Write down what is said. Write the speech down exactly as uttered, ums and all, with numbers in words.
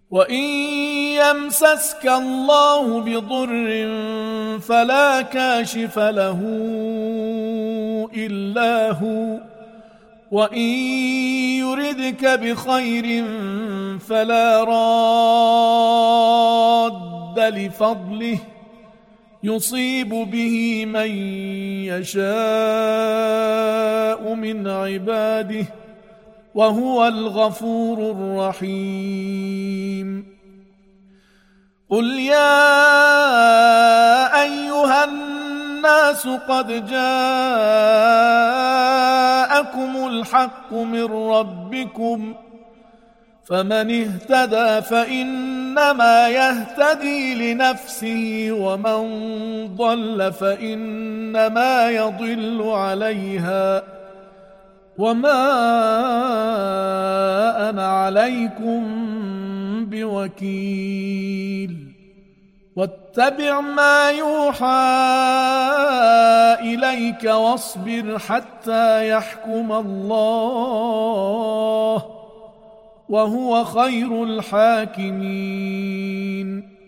وإن يمسسك الله بضر فلا كاشف له إلا هو، وإن يردك بخير فلا راد لفضله يصيب به من يشاء من عباده وهو الغفور الرحيم. قل يا أيها الناس قد جاءكم الحق من ربكم، فمن اهتدى فإنما يهتدي لنفسه، ومن ضل فإنما يضل عليها، وما أنا عليكم بوكيل. واتبع ما يوحى إليك واصبر حتى يحكم الله، وهو خير الحاكمين.